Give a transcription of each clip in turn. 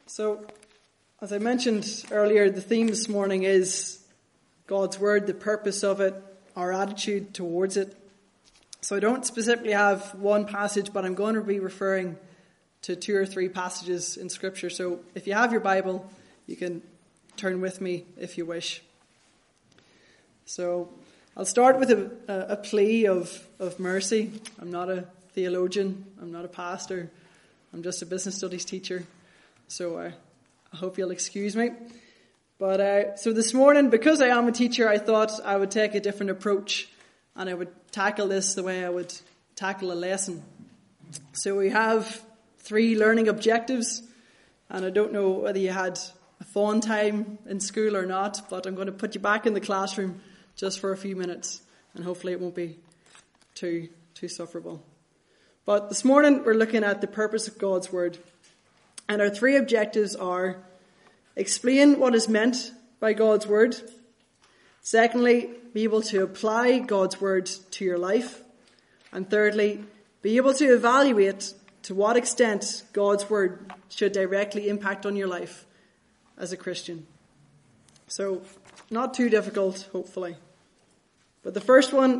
So, as I mentioned earlier, the theme this morning is God's Word, the purpose of it, our attitude towards it. So I don't specifically have one passage, but I'm going to be referring to 2 or 3 passages in Scripture. So if you have your Bible, you can turn with me if you wish. So I'll start with a plea of mercy. I'm not a theologian. I'm not a pastor. I'm just a business studies teacher. So I hope you'll excuse me. But so this morning, because I am a teacher, I thought I would take a different approach and I would tackle this the way I would tackle a lesson. So we have 3 learning objectives, and I don't know whether you had a fun time in school or not, but I'm going to put you back in the classroom just for a few minutes, and hopefully it won't be too sufferable. But this morning we're looking at the purpose of God's Word. And our 3 objectives are: explain what is meant by God's Word. Secondly, be able to apply God's Word to your life. And thirdly, be able to evaluate to what extent God's Word should directly impact on your life as a Christian. So, not too difficult, hopefully. But the first one,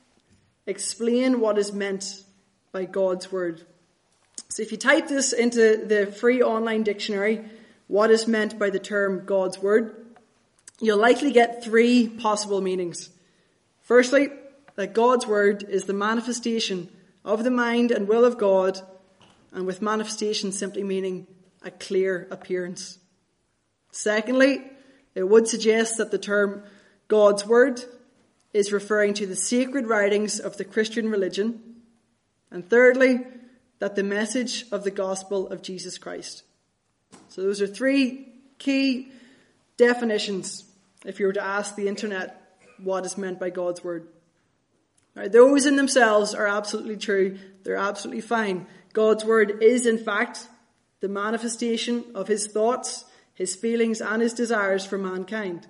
explain what is meant by God's Word. So if you type this into the free online dictionary, what is meant by the term God's Word, you'll likely get 3 possible meanings. Firstly, that God's Word is the manifestation of the mind and will of God, and with manifestation simply meaning a clear appearance. Secondly, it would suggest that the term God's Word is referring to the sacred writings of the Christian religion. And thirdly, that the message of the gospel of Jesus Christ. So those are 3 key definitions if you were to ask the internet what is meant by God's Word. Now, those in themselves are absolutely true. They're absolutely fine. God's Word is, in fact, the manifestation of His thoughts, His feelings, and His desires for mankind.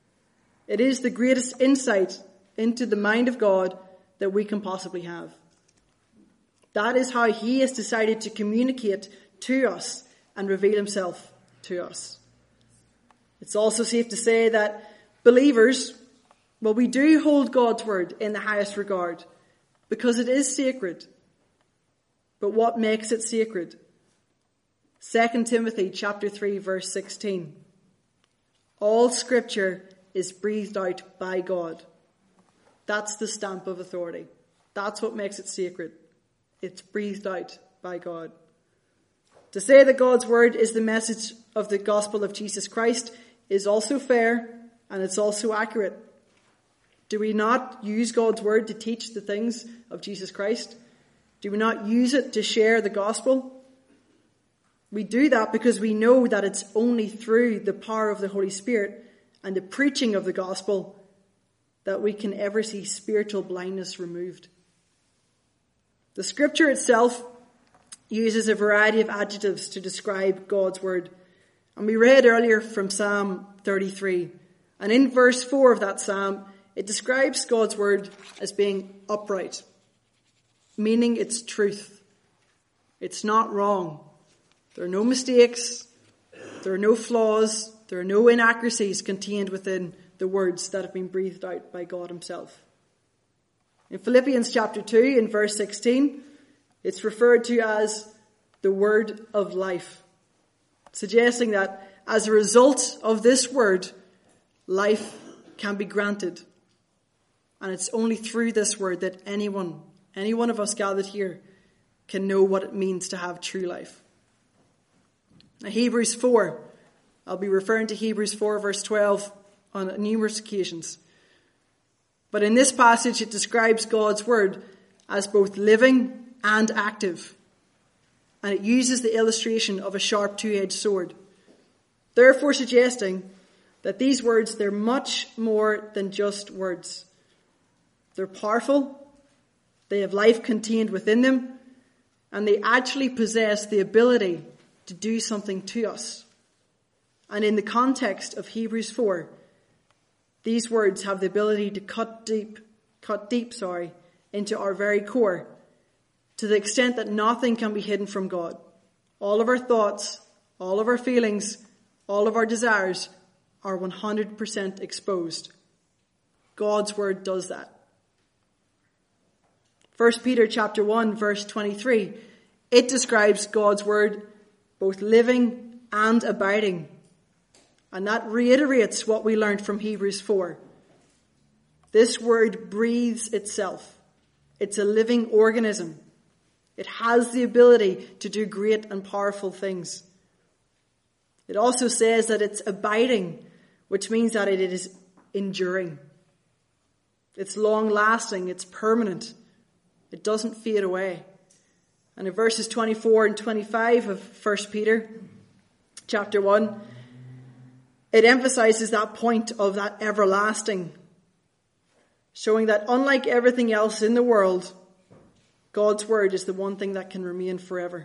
It is the greatest insight into the mind of God that we can possibly have. That is how He has decided to communicate to us and reveal Himself to us. It's also safe to say that believers, well, we do hold God's Word in the highest regard because it is sacred. But what makes it sacred? 2 Timothy chapter 3 verse 16. All Scripture is breathed out by God. That's the stamp of authority. That's what makes it sacred. It's breathed out by God. To say that God's Word is the message of the gospel of Jesus Christ is also fair, and it's also accurate. Do we not use God's Word to teach the things of Jesus Christ? Do we not use it to share the gospel? We do that because we know that it's only through the power of the Holy Spirit and the preaching of the gospel that we can ever see spiritual blindness removed. The Scripture itself uses a variety of adjectives to describe God's Word. And we read earlier from Psalm 33. And in verse 4 of that psalm, it describes God's Word as being upright, meaning it's truth. It's not wrong. There are no mistakes. There are no flaws. There are no inaccuracies contained within the words that have been breathed out by God Himself. In Philippians chapter 2, in verse 16, it's referred to as the word of life, suggesting that as a result of this word, life can be granted. And it's only through this word that any one of us gathered here can know what it means to have true life. Now, Hebrews 4, I'll be referring to Hebrews 4 verse 12 on numerous occasions. But in this passage, it describes God's Word as both living and active. And it uses the illustration of a sharp 2-edged sword, therefore suggesting that these words, they're much more than just words. They're powerful, they have life contained within them, and they actually possess the ability to do something to us. And in the context of Hebrews 4, these words have the ability to cut deep into our very core, to the extent that nothing can be hidden from God. All of our thoughts, all of our feelings, all of our desires are 100% exposed. God's word does that. 1 Peter chapter 1 verse 23, it describes God's word both living and abiding. And that reiterates what we learned from Hebrews 4. This word breathes itself. It's a living organism. It has the ability to do great and powerful things. It also says that it's abiding, which means that it is enduring. It's long-lasting. It's permanent. It doesn't fade away. And in verses 24 and 25 of 1 Peter chapter 1, it emphasizes that point of that everlasting, showing that unlike everything else in the world, God's word is the one thing that can remain forever.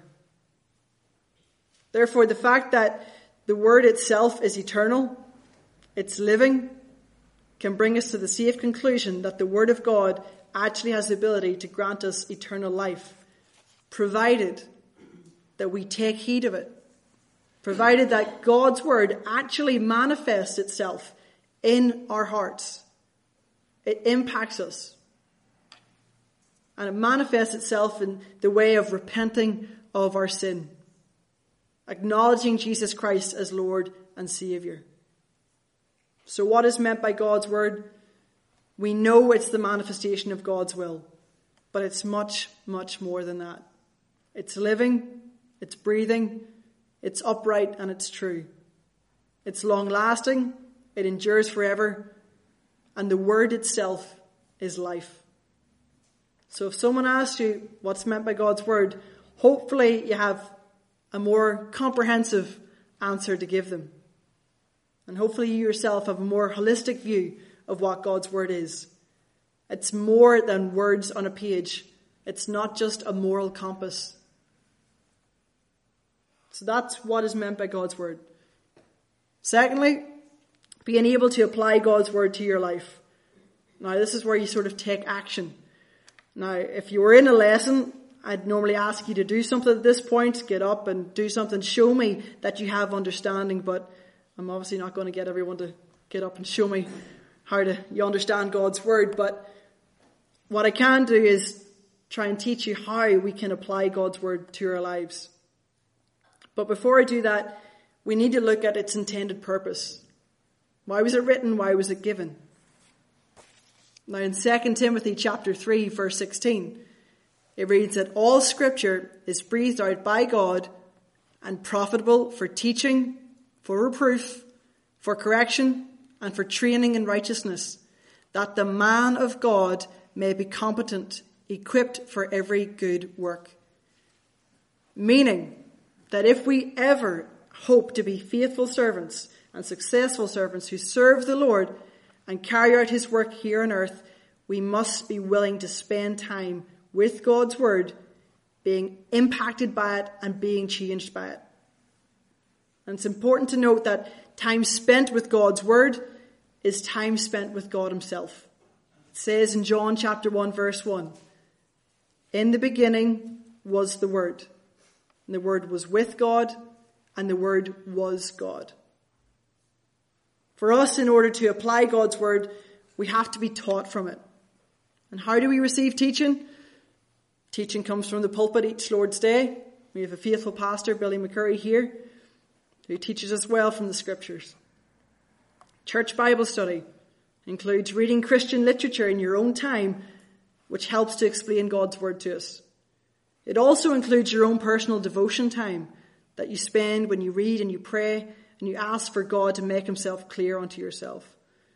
Therefore, the fact that the word itself is eternal, it's living, can bring us to the safe conclusion that the word of God actually has the ability to grant us eternal life, provided that we take heed of it, provided that God's word actually manifests itself in our hearts. It impacts us. And it manifests itself in the way of repenting of our sin, acknowledging Jesus Christ as Lord and Saviour. So what is meant by God's word? We know it's the manifestation of God's will, but it's much, much more than that. It's living, it's breathing, it's upright, and it's true. It's long-lasting, it endures forever, and the word itself is life. So if someone asks you what's meant by God's word, hopefully you have a more comprehensive answer to give them. And hopefully you yourself have a more holistic view of what God's word is. It's more than words on a page. It's not just a moral compass. So that's what is meant by God's word. Secondly, being able to apply God's word to your life. Now, this is where you sort of take action. Now, if you were in a lesson, I'd normally ask you to do something at this point, get up and do something, show me that you have understanding, but I'm obviously not going to get everyone to get up and show me how you understand God's word, but what I can do is try and teach you how we can apply God's word to our lives. But before I do that, we need to look at its intended purpose. Why was it written? Why was it given? Now in 2 Timothy chapter 3 verse 16, it reads that all scripture is breathed out by God and profitable for teaching, for reproof, for correction, and for training in righteousness, that the man of God may be competent, equipped for every good work. Meaning that if we ever hope to be faithful servants and successful servants who serve the Lord and carry out his work here on earth, we must be willing to spend time with God's word, being impacted by it and being changed by it. And it's important to note that time spent with God's word is time spent with God himself. It says in John chapter 1 verse 1, in the beginning was the Word, and the Word was with God, and the Word was God. For us, in order to apply God's word, we have to be taught from it. And how do we receive teaching? Teaching comes from the pulpit each Lord's Day. We have a faithful pastor, Billy McCurry, here, who teaches us well from the scriptures. Church Bible study includes reading Christian literature in your own time, which helps to explain God's word to us. It also includes your own personal devotion time that you spend when you read and you pray and you ask for God to make himself clear unto yourself.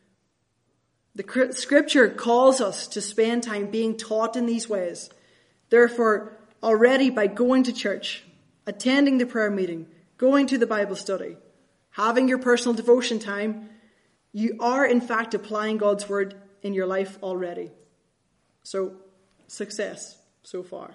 The scripture calls us to spend time being taught in these ways. Therefore, already by going to church, attending the prayer meeting, going to the Bible study, having your personal devotion time, you are in fact applying God's word in your life already. So, success so far.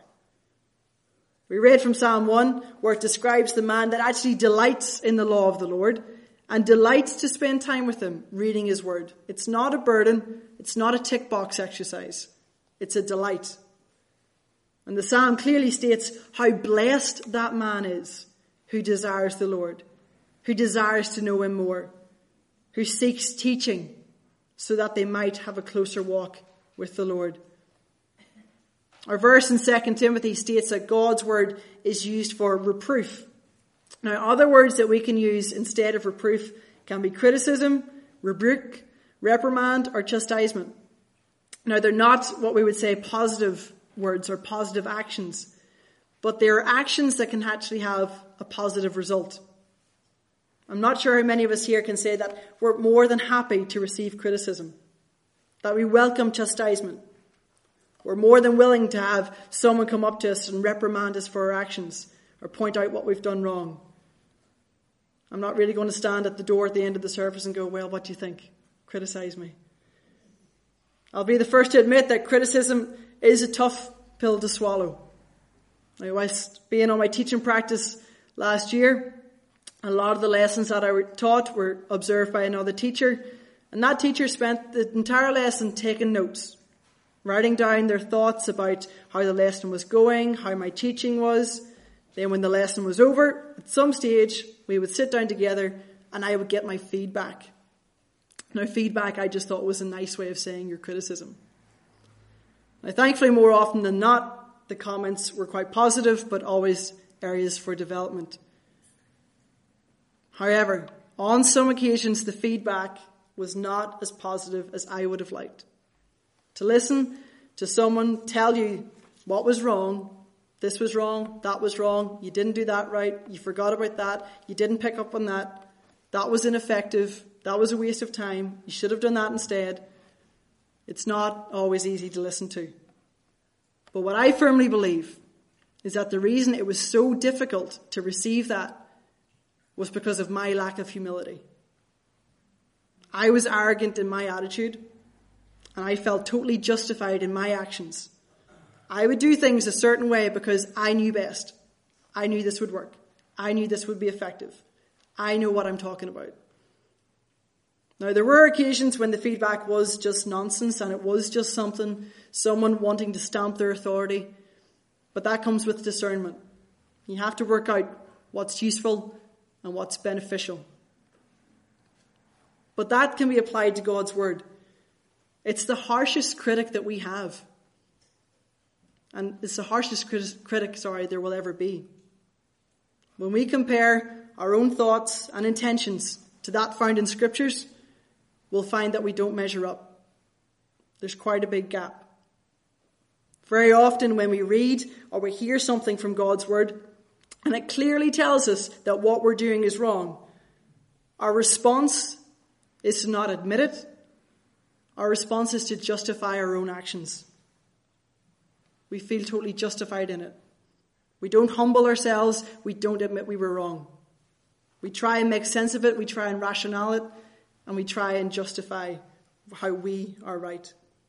We read from Psalm 1 where it describes the man that actually delights in the law of the Lord and delights to spend time with him reading his word. It's not a burden. It's not a tick box exercise. It's a delight. And the psalm clearly states how blessed that man is who desires the Lord, who desires to know him more, who seeks teaching so that they might have a closer walk with the Lord. Our verse in 2 Timothy states that God's word is used for reproof. Now, other words that we can use instead of reproof can be criticism, rebuke, reprimand, or chastisement. Now, they're not what we would say positive words or positive actions, but they are actions that can actually have a positive result. I'm not sure how many of us here can say that we're more than happy to receive criticism, that we welcome chastisement. We're more than willing to have someone come up to us and reprimand us for our actions or point out what we've done wrong. I'm not really going to stand at the door at the end of the service and go, well, what do you think? Criticize me. I'll be the first to admit that criticism is a tough pill to swallow. Now, whilst being on my teaching practice last year, a lot of the lessons that I taught were observed by another teacher, and that teacher spent the entire lesson taking notes, writing down their thoughts about how the lesson was going, how my teaching was. Then when the lesson was over, at some stage, we would sit down together and I would get my feedback. Now, feedback I just thought was a nice way of saying your criticism. Now, thankfully, more often than not, the comments were quite positive, but always areas for development. However, on some occasions, the feedback was not as positive as I would have liked. To listen to someone tell you what was wrong, this was wrong, that was wrong, you didn't do that right, you forgot about that, you didn't pick up on that, that was ineffective, that was a waste of time, you should have done that instead. It's not always easy to listen to. But what I firmly believe is that the reason it was so difficult to receive that was because of my lack of humility. I was arrogant in my attitude, and I felt totally justified in my actions. I would do things a certain way because I knew best. I knew this would work. I knew this would be effective. I know what I'm talking about. Now, there were occasions when the feedback was just nonsense and it was just someone wanting to stamp their authority. But that comes with discernment. You have to work out what's useful and what's beneficial. But that can be applied to God's word. It's the harshest critic that we have. And it's the harshest critic there will ever be. When we compare our own thoughts and intentions to that found in scriptures, we'll find that we don't measure up. There's quite a big gap. Very often when we read or we hear something from God's word, and it clearly tells us that what we're doing is wrong, our response is to not admit it. Our response is to justify our own actions. We feel totally justified in it. We don't humble ourselves. We don't admit we were wrong. We try and make sense of it. We try and rationale it. And we try and justify how we are right.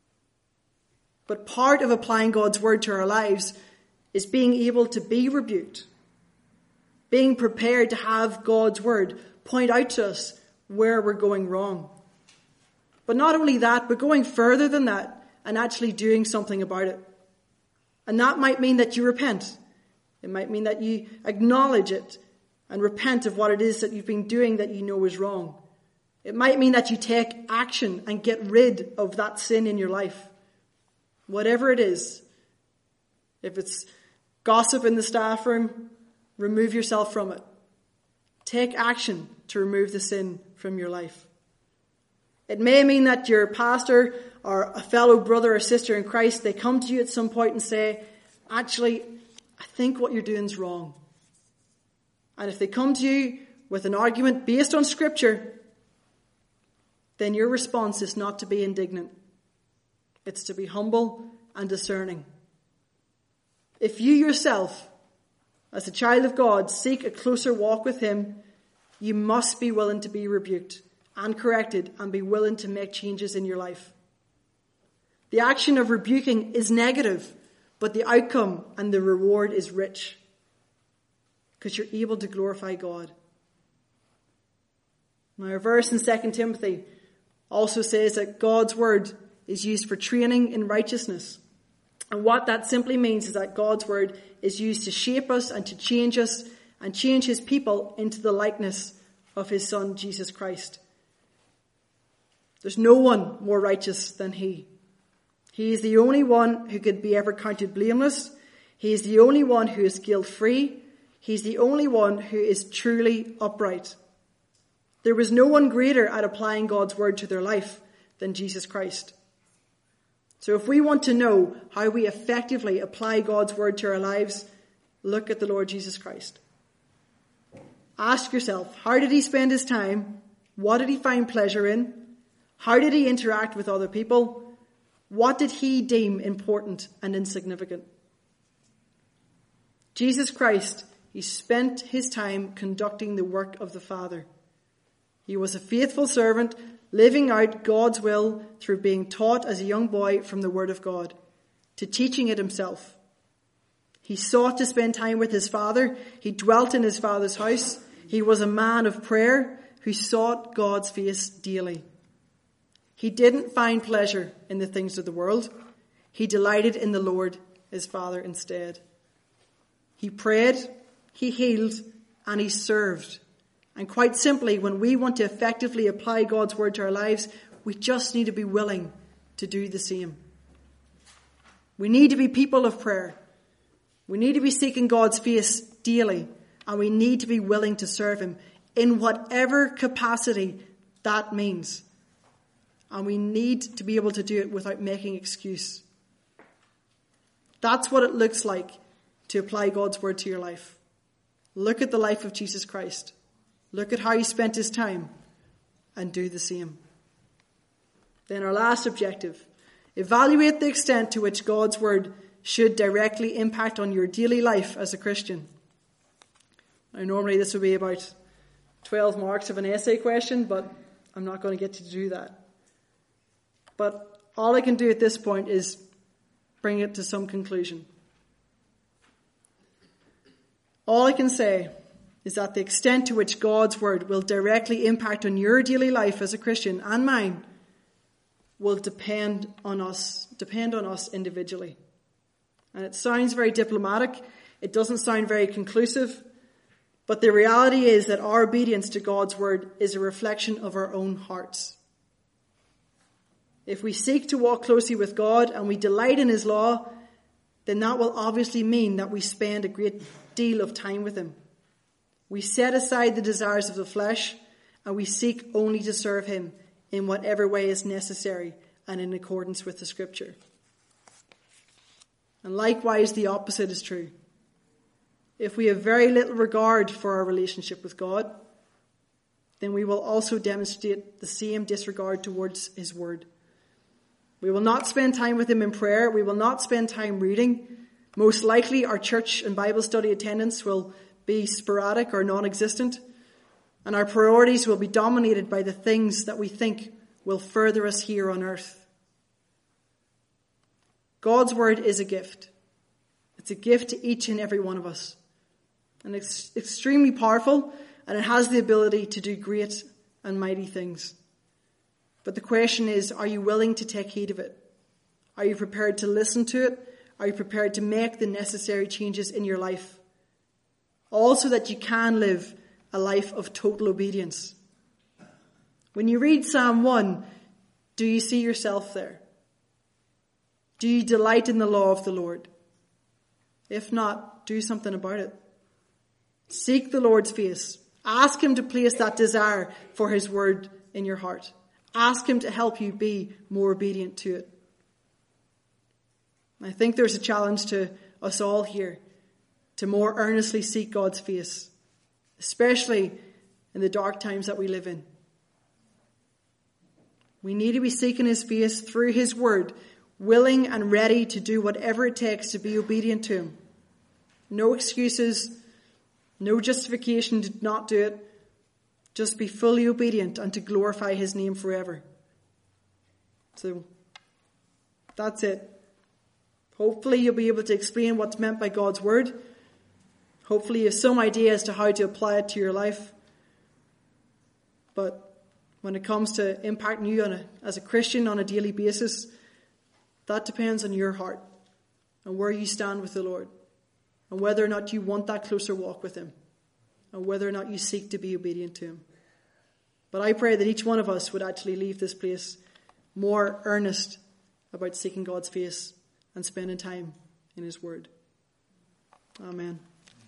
But part of applying God's word to our lives is being able to be rebuked. Being prepared to have God's word point out to us where we're going wrong. But not only that, but going further than that and actually doing something about it. And that might mean that you repent. It might mean that you acknowledge it and repent of what it is that you've been doing that you know is wrong. It might mean that you take action and get rid of that sin in your life. Whatever it is. If it's gossip in the staff room, remove yourself from it. Take action to remove the sin from your life. It may mean that your pastor or a fellow brother or sister in Christ, they come to you at some point and say, actually, I think what you're doing is wrong. And if they come to you with an argument based on scripture, then your response is not to be indignant. It's to be humble and discerning. If you yourself, as a child of God, seek a closer walk with him, you must be willing to be rebuked and corrected and be willing to make changes in your life. The action of rebuking is negative, but the outcome and the reward is rich because you're able to glorify God. Now, our verse in 2 Timothy also says that God's word is used for training in righteousness. And what that simply means is that God's word is used to shape us and to change us and change his people into the likeness of his Son, Jesus Christ. There's no one more righteous than he. He is the only one who could be ever counted blameless. He is the only one who is guilt-free. He's the only one who is truly upright. There was no one greater at applying God's word to their life than Jesus Christ. So if we want to know how we effectively apply God's word to our lives, look at the Lord Jesus Christ. Ask yourself, how did he spend his time? What did he find pleasure in? How did he interact with other people? What did he deem important and insignificant? Jesus Christ, he spent his time conducting the work of the Father. He was a faithful servant, living out God's will through being taught as a young boy from the Word of God, to teaching it himself. He sought to spend time with his Father. He dwelt in his Father's house. He was a man of prayer who sought God's face daily. He didn't find pleasure in the things of the world. He delighted in the Lord, his Father, instead. He prayed, he healed, and he served. And quite simply, when we want to effectively apply God's word to our lives, we just need to be willing to do the same. We need to be people of prayer. We need to be seeking God's face daily, and we need to be willing to serve him in whatever capacity that means. And we need to be able to do it without making excuse. That's what it looks like to apply God's word to your life. Look at the life of Jesus Christ. Look at how he spent his time and do the same. Then our last objective. Evaluate the extent to which God's word should directly impact on your daily life as a Christian. Now, normally this would be about 12 marks of an essay question, but I'm not going to get to do that. But all I can do at this point is bring it to some conclusion. All I can say is that the extent to which God's word will directly impact on your daily life as a Christian and mine will depend on us individually. And it sounds very diplomatic. It doesn't sound very conclusive. But the reality is that our obedience to God's word is a reflection of our own hearts. If we seek to walk closely with God and we delight in his law, then that will obviously mean that we spend a great deal of time with him. We set aside the desires of the flesh and we seek only to serve him in whatever way is necessary and in accordance with the scripture. And likewise, the opposite is true. If we have very little regard for our relationship with God, then we will also demonstrate the same disregard towards his word. We will not spend time with him in prayer. We will not spend time reading. Most likely our church and Bible study attendance will be sporadic or non-existent. And our priorities will be dominated by the things that we think will further us here on earth. God's word is a gift. It's a gift to each and every one of us. And it's extremely powerful, and it has the ability to do great and mighty things. But the question is, are you willing to take heed of it? Are you prepared to listen to it? Are you prepared to make the necessary changes in your life? All so that you can live a life of total obedience. When you read Psalm 1, do you see yourself there? Do you delight in the law of the Lord? If not, do something about it. Seek the Lord's face. Ask him to place that desire for his word in your heart. Ask him to help you be more obedient to it. I think there's a challenge to us all here to more earnestly seek God's face, especially in the dark times that we live in. We need to be seeking his face through his word, willing and ready to do whatever it takes to be obedient to him. No excuses, no justification to not do it. Just be fully obedient and to glorify his name forever. So, that's it. Hopefully you'll be able to explain what's meant by God's word. Hopefully you have some idea as to how to apply it to your life. But when it comes to impacting you as a Christian on a daily basis, that depends on your heart and where you stand with the Lord and whether or not you want that closer walk with him. and whether or not you seek to be obedient to him. But I pray that each one of us would actually leave this place more earnest about seeking God's face and spending time in his word. Amen.